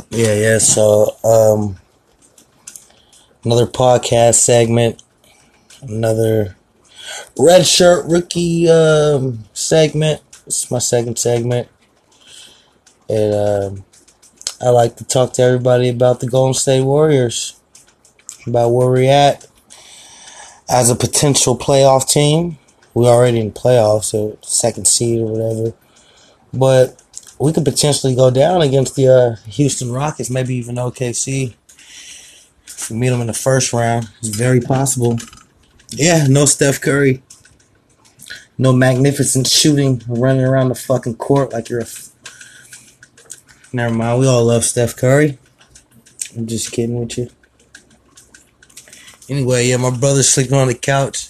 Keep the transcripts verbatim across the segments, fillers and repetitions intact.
Yeah, yeah. So, um, another podcast segment, another red shirt rookie um, segment. This is my second segment, and um, I like to talk to everybody about the Golden State Warriors, about where we're at as a potential playoff team. We're already in playoffs, so second seed or whatever, but we could potentially go down against the uh, Houston Rockets, maybe even O K C. If we meet them in the first round, it's very possible. Yeah, no Steph Curry. No magnificent shooting, running around the fucking court like you're a... F- Never mind, we all love Steph Curry. I'm just kidding with you. Anyway, yeah, my brother's sleeping on the couch.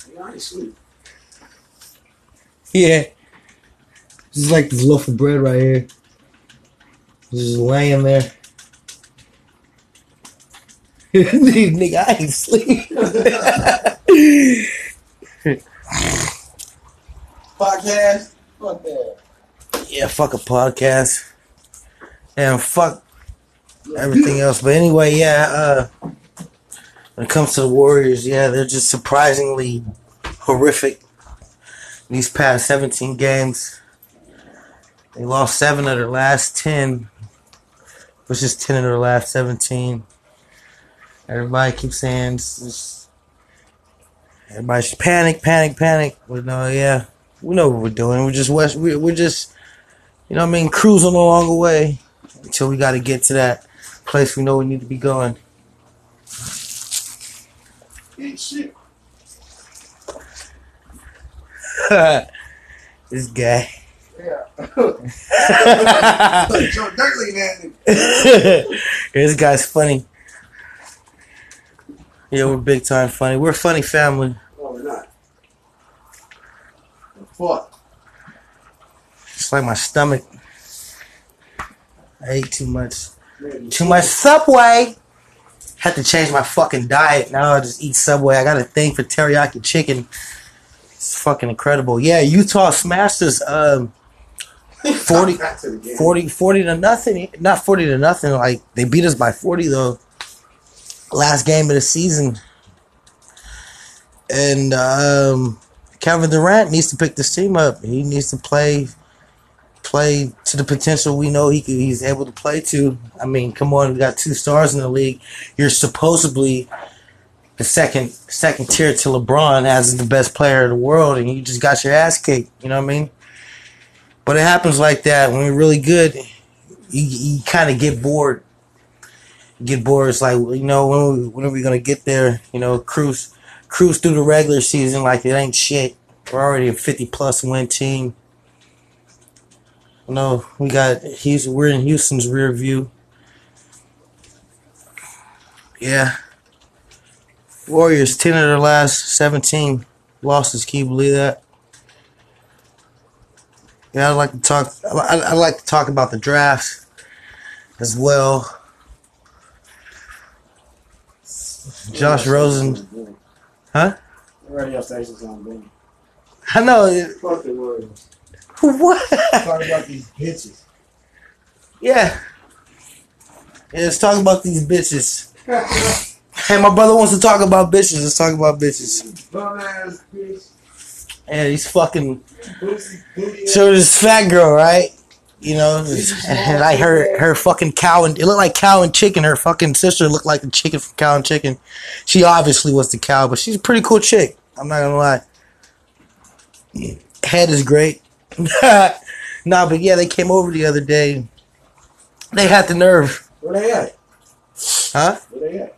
Yeah. This is like this loaf of bread right here. Just laying there. Nigga, I ain't sleep. Podcast? Fuck that. Yeah, fuck a podcast. And fuck everything else. But anyway, yeah, uh, when it comes to the Warriors, yeah, they're just surprisingly horrific. These past seventeen games, they lost seven of their last ten, which is ten of their last seventeen. Everybody keeps saying, it's just, everybody's panic, panic, panic. But no, yeah, we know what we're doing. We're just west. We're just, you know what I mean, cruising along the way until we got to get to that place we know we need to be going. Eat shit. This guy. Yeah. Joe Dirtly, man. This guy's funny. Yeah, we're big time funny. We're a funny family. No, we're not. Fuck. It's like my stomach. I ate too much. Too much Subway. Had to change my fucking diet. Now I just eat Subway. I got a thing for teriyaki chicken. It's fucking incredible. Yeah, Utah smashed us um, forty, forty, forty to nothing. Not forty to nothing. Like, they beat us by forty, though. Last game of the season. And um, Kevin Durant needs to pick this team up. He needs to play play to the potential we know he could, he's able to play to. I mean, come on, we got two stars in the league. You're supposedly the second second tier to LeBron as the best player in the world, and you just got your ass kicked. You know what I mean? But it happens like that when you're really good. You you kind of get bored. You get bored. It's like, you know, when we, when are we gonna get there? You know, cruise cruise through the regular season like it ain't shit. We're already a fifty plus win team. No, we got he's we're in Houston's rear view. Yeah. Warriors ten of their last seventeen losses. Can you believe that? Yeah, I'd like to talk. I I'd like to talk about the draft as well. Josh Rosen, huh? Radio station's on boom. I know. Fuck the Warriors. What? Talk about these bitches. Yeah. Yeah, let's talk about these bitches. Hey, my brother wants to talk about bitches. Let's talk about bitches. Bum ass bitch. Yeah, he's fucking. Booty, booty So this fat girl, right? You know, and like her, her fucking cow and it looked like Cow and Chicken. Her fucking sister looked like the chicken from Cow and Chicken. She obviously was the cow, but she's a pretty cool chick. I'm not gonna lie. Head is great. Nah, but yeah, they came over the other day. They had the nerve. Where they at? Huh? Where they at?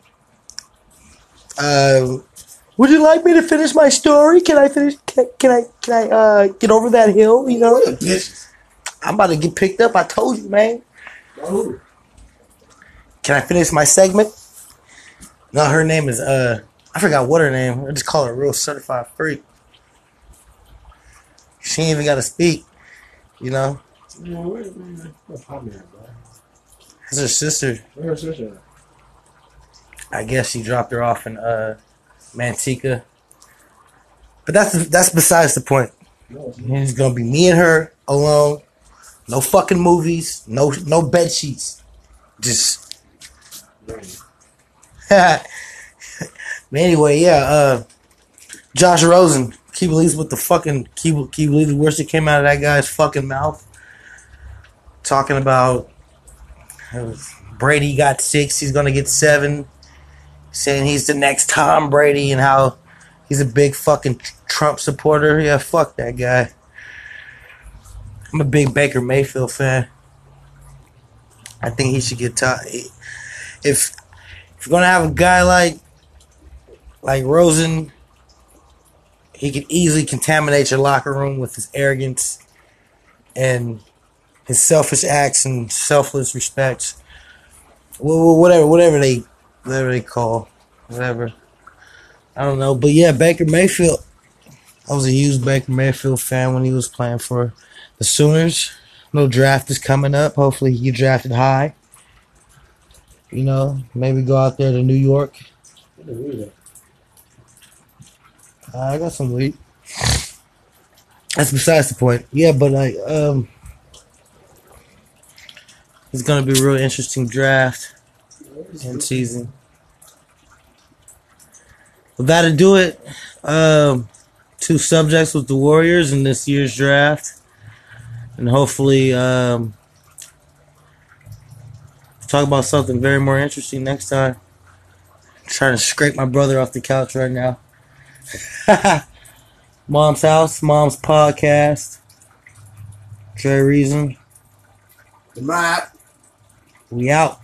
Uh, would you like me to finish my story? Can I finish? Can, can I? Can I uh, get over that hill? You know. Where the bitches? I'm about to get picked up. I told you, man. Oh. Can I finish my segment? No, her name is uh, I forgot what her name. I just call her real certified freak. She ain't even got to speak. You know. Yeah, where, where, what's happening, bro? It's her sister. Where her sister at? I guess she dropped her off in uh, Manteca. But that's that's besides the point. No, it's not. It's gonna be me and her alone. No fucking movies. No no bed sheets. Just Right. But anyway, yeah, uh, Josh Rosen. Can you believe what the fucking, can you, can you believe the worst that came out of that guy's fucking mouth? Talking about uh, Brady got six, he's going to get seven. Saying he's the next Tom Brady and how he's a big fucking Trump supporter. Yeah, fuck that guy. I'm a big Baker Mayfield fan. I think he should get top. If if you're gonna have a guy like like Rosen, he could easily contaminate your locker room with his arrogance and his selfish acts and selfless respects. Well, whatever, whatever they, whatever they call, whatever. I don't know, but yeah, Baker Mayfield. I was a huge Baker Mayfield fan when he was playing for the Sooners. No draft is coming up. Hopefully, he get drafted high. You know, maybe go out there to New York. What the hell is that? Uh, I got some weed. That's besides the point. Yeah, but like, um, it's gonna be a real interesting draft and season. We got to do it. Um, two subjects with the Warriors in this year's draft, and hopefully, um, talk about something very more interesting next time. I'm trying to scrape my brother off the couch right now. Mom's house, mom's podcast. Dre Reason. The map. We out.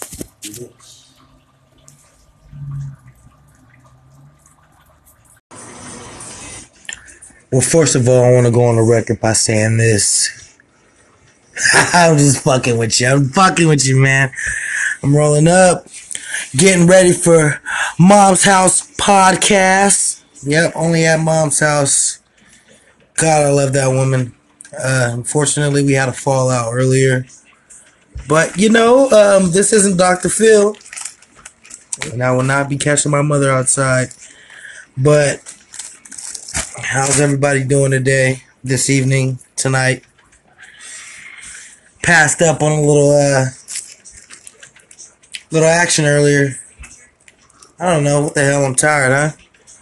Well, first of all, I want to go on the record by saying this. I'm just fucking with you. I'm fucking with you, man. I'm rolling up, getting ready for Mom's House podcast. Yep, only at Mom's house. God, I love that woman. Uh, unfortunately, we had a fallout earlier. But, you know, um, this isn't Doctor Phil. And I will not be catching my mother outside. But how's everybody doing today, this evening, tonight? Passed up on a little, uh, little action earlier. I don't know, what the hell, I'm tired, huh?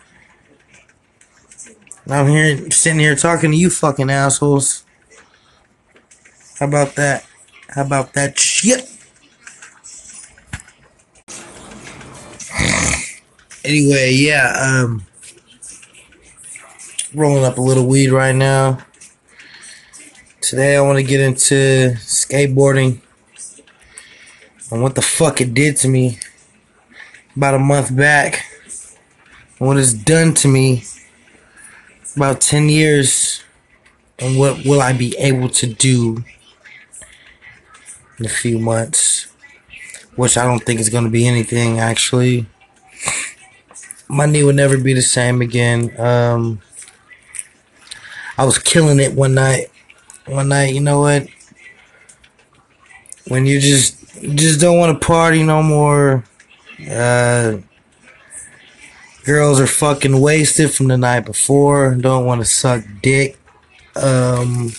I'm here, sitting here talking to you fucking assholes. How about that? How about that shit? Anyway, yeah, um, rolling up a little weed right now. Today I want to get into skateboarding and what the fuck it did to me about a month back and what it's done to me about ten years and what will I be able to do in a few months, which I don't think is going to be anything actually. My knee would never be the same again. Um, I was killing it one night. One night, you know what? When you just you just don't want to party no more. Uh, girls are fucking wasted from the night before. Don't want to suck dick. Um,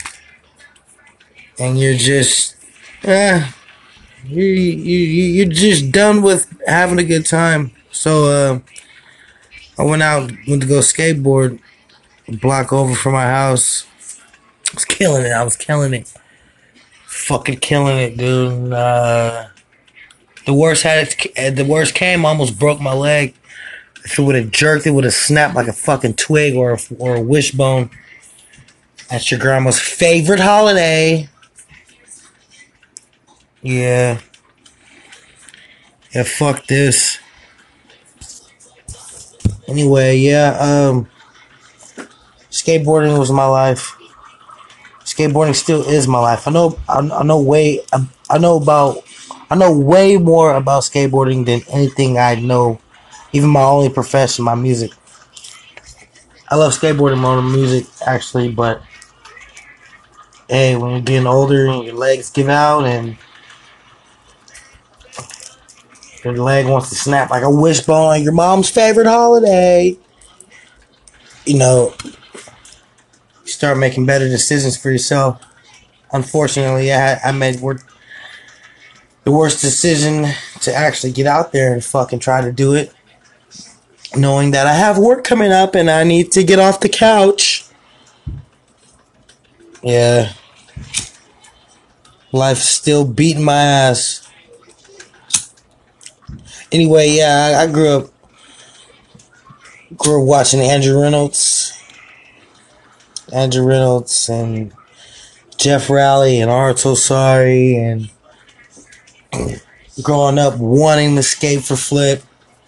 and you're just, eh, you you you you're just done with having a good time. So uh, I went out, went to go skateboard, a block over from my house. I was killing it. I was killing it. Fucking killing it, dude. Uh, the worst had it, the worst came. I almost broke my leg. If it would have jerked, it would have snapped like a fucking twig or a, or a wishbone. That's your grandma's favorite holiday. Yeah. Yeah, fuck this. Anyway, yeah, um, skateboarding was my life. Skateboarding still is my life. I know, I, I know way, I, I know about, I know way more about skateboarding than anything I know. Even my only profession, my music. I love skateboarding more than music, actually, but hey, when you're getting older and your legs give out and your leg wants to snap like a wishbone, like your mom's favorite holiday, you know, you start making better decisions for yourself. Unfortunately, I, I made, we're, the worst decision to actually get out there and fucking try to do it, knowing that I have work coming up and I need to get off the couch. Yeah. Life's still beating my ass. Anyway, yeah, I, I grew up grew up watching Andrew Reynolds. Andrew Reynolds and Jeff Raleigh and Arto Sari, and growing up wanting to skate for Flip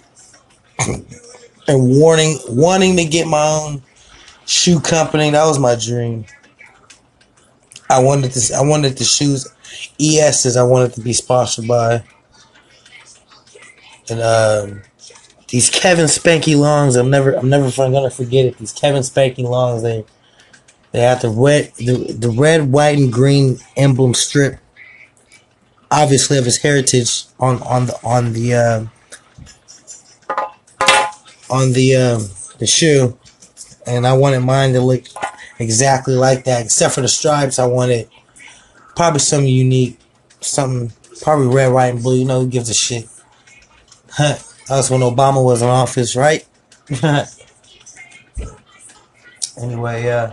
and wanting wanting to get my own shoe company. That was my dream. I wanted this. I wanted the shoes, E S's. I wanted to be sponsored by, and um, these Kevin Spanky Longs. I'm never. I'm never gonna forget it. These Kevin Spanky Longs. They they have the red, the the red, white, and green emblem strip, obviously of his heritage on on the on the uh, on the um, the shoe, and I wanted mine to look exactly like that, except for the stripes. I wanted probably something unique, something probably red, white, and blue. You know who gives a shit? Huh? That was when Obama was in office, right? Anyway, yeah.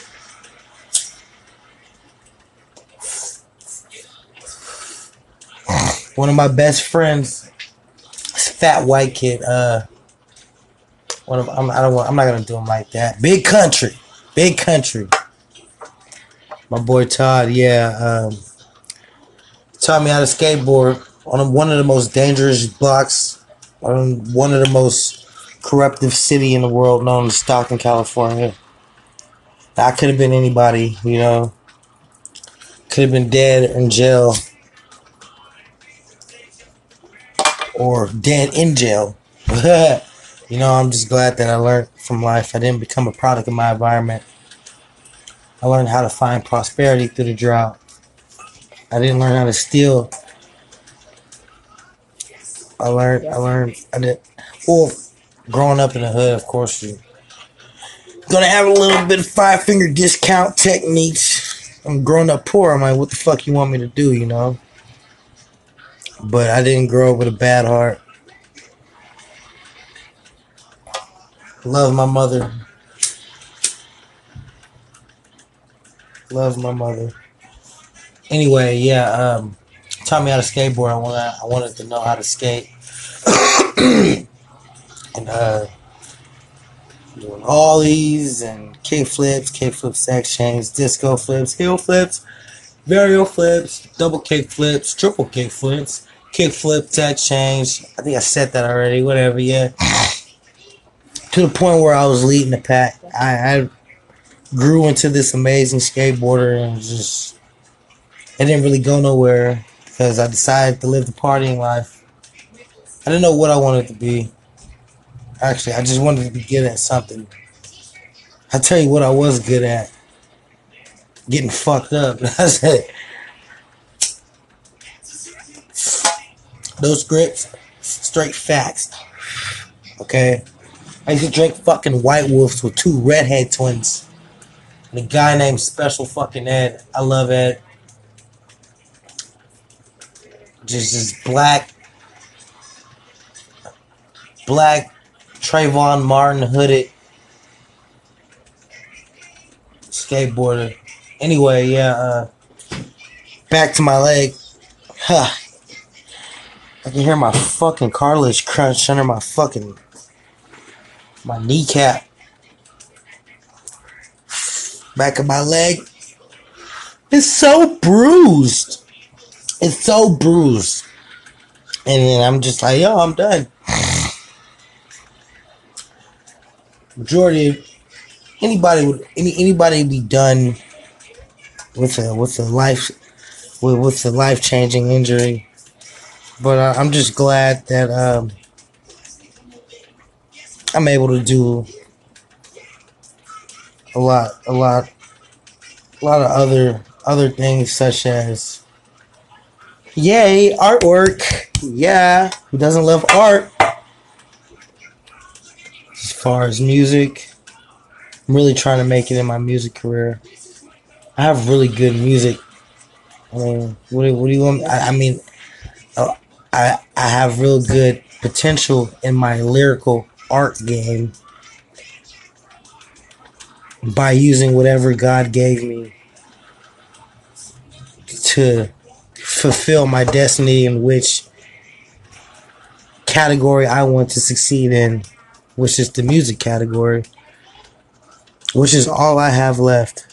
One of my best friends, this fat white kid. Uh, one of I'm, I don't want, I'm not gonna do him like that. Big country. Big country. My boy Todd, yeah, um, taught me how to skateboard on one of the most dangerous blocks, on one of the most corruptive city in the world, known as Stockton, California. I could have been anybody, you know. Could have been dead in jail. Or dead in jail. You know, I'm just glad that I learned from life. I didn't become a product of my environment. I learned how to find prosperity through the drought. I didn't learn how to steal. I learned, I learned, I did. Well, growing up in the hood, of course, you're gonna have a little bit of five finger discount techniques. I'm growing up poor. I'm like, what the fuck you want me to do, you know? But I didn't grow up with a bad heart. Love my mother. Love my mother. Anyway, yeah, um, taught me how to skateboard. I wanted, I wanted to know how to skate. And, uh, doing ollies and kick flips, kick flips, sex chains, disco flips, heel flips, varial flips, double kick flips, triple kick flips, kick flip, sex change. I think I said that already, whatever, yeah. To the point where I was leading the pack. I, I grew into this amazing skateboarder, and just, it didn't really go nowhere because I decided to live the partying life. I didn't know what I wanted to be. Actually, I just wanted to be good at something. I tell you what I was good at. Getting fucked up. That's it. Those scripts, straight facts. Okay? I used to drink fucking White Wolves with two redhead twins. And a guy named Special fucking Ed. I love Ed. Just this black, black Trayvon Martin hooded skateboarder. Anyway, yeah, uh, back to my leg. Huh. I can hear my fucking cartilage crunch under my fucking, my kneecap. Back of my leg. It's so bruised. It's so bruised. And then I'm just like, yo, I'm done. Majority of anybody would any anybody be done with a with a life with with a life changing injury. But uh, I'm just glad that um, I'm able to do a lot, a lot, a lot of other other things, such as, yay, artwork. Yeah, who doesn't love art? As far as music, I'm really trying to make it in my music career. I have really good music. I mean, what, what do you want? I, I mean, uh, I I have real good potential in my lyrical art game by using whatever God gave me to fulfill my destiny in which category I want to succeed in, which is the music category, which is all I have left.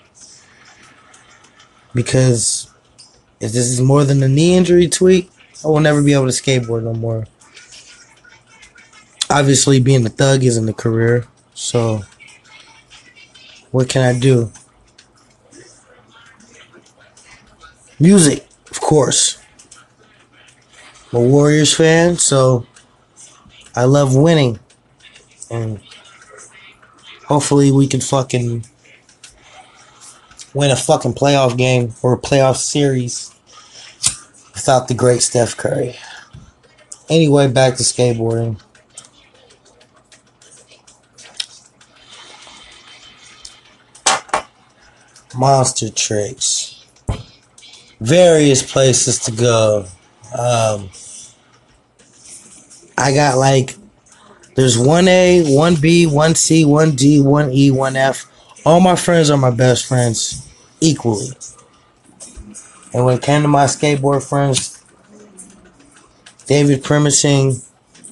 Because if this is more than a knee injury tweak, I will never be able to skateboard no more. Obviously, being a thug isn't a career, so what can I do? Music, of course. I'm a Warriors fan, so I love winning. And hopefully we can fucking win a fucking playoff game or a playoff series without the great Steph Curry. Anyway, back to skateboarding. Monster tricks. Various places to go. Um, I got like, there's one A, one B, one C, one D, one E, one F. All my friends are my best friends equally. And when it came to my skateboard friends, David Primising,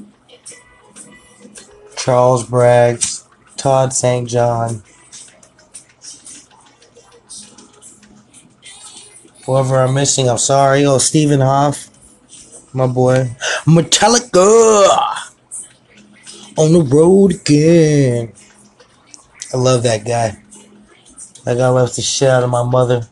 Charles Braggs, Todd Saint John, whoever I'm missing, I'm sorry. Oh, Stephen Hoff, my boy. Metallica on the road again. I love that guy. That guy loves the shit out of my mother.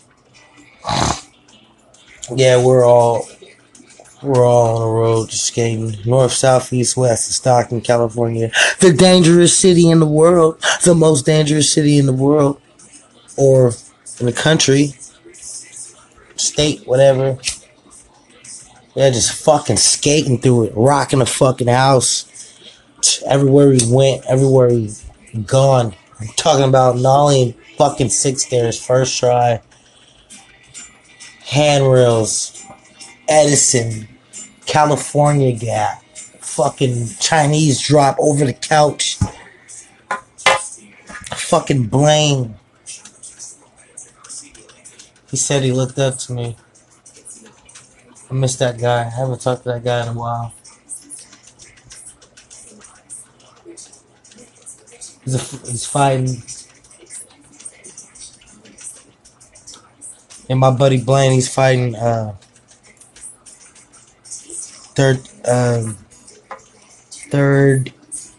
Yeah, we're all we're all on the road just skating. North, south, east, west of Stockton, California. The dangerous city in the world. The most dangerous city in the world. Or in the country. State, whatever. Yeah, just fucking skating through it. Rocking the fucking house. Everywhere we went, everywhere we gone. I'm talking about nollie fucking six stairs, first try. Handrails. Edison. California gap. Fucking Chinese drop over the couch. Fucking Blaine. He said he looked up to me. I miss that guy. I haven't talked to that guy in a while. He's, a, he's fighting. And my buddy Blaine, he's fighting uh, third um, third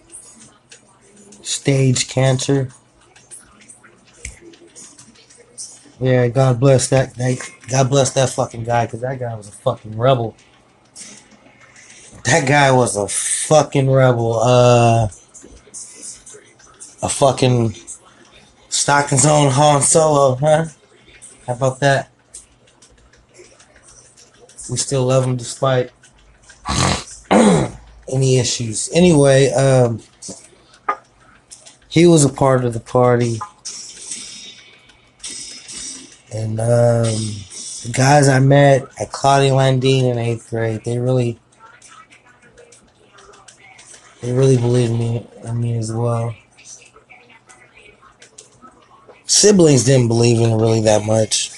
stage cancer. Yeah, God bless that. God bless that fucking guy, because that guy was a fucking rebel. That guy was a fucking rebel. Uh, a fucking Stockton's own Han Solo, huh? How about that? We still love him despite any issues. Anyway, um, he was a part of the party. And um, the guys I met at Claudia Landine in eighth grade, they really, they really believed me in me as well. Siblings didn't believe in it really that much.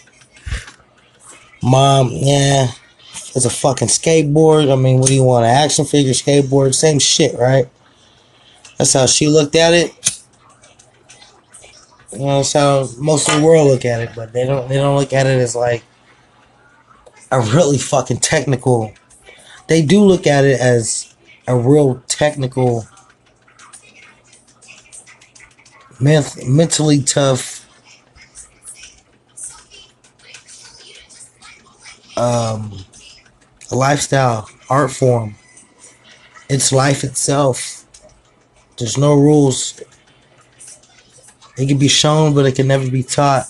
Mom, yeah, it's a fucking skateboard. I mean, what do you want? An action figure skateboard? Same shit, right? That's how she looked at it. You know, that's how most of the world look at it, but they don't. They don't look at it as like a really fucking technical. They do look at it as a real technical, ment- mentally tough. Um, lifestyle, art form. It's life itself. There's no rules. It can be shown, but it can never be taught.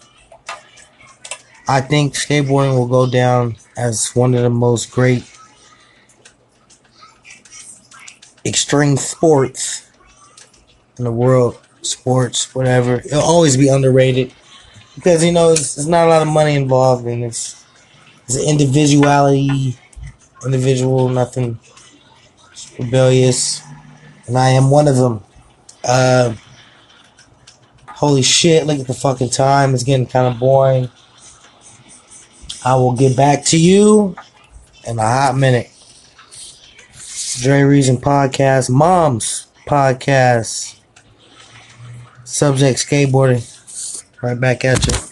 I think skateboarding will go down as one of the most great extreme sports in the world. Sports, whatever. It'll always be underrated because, you know, there's, there's not a lot of money involved in this. It's an individuality individual, nothing rebellious, and I am one of them. Uh, holy shit, look at the fucking time. It's getting kind of boring. I will get back to you in a hot minute. Dre Reason Podcast, Mom's Podcast, subject skateboarding. Right back at you.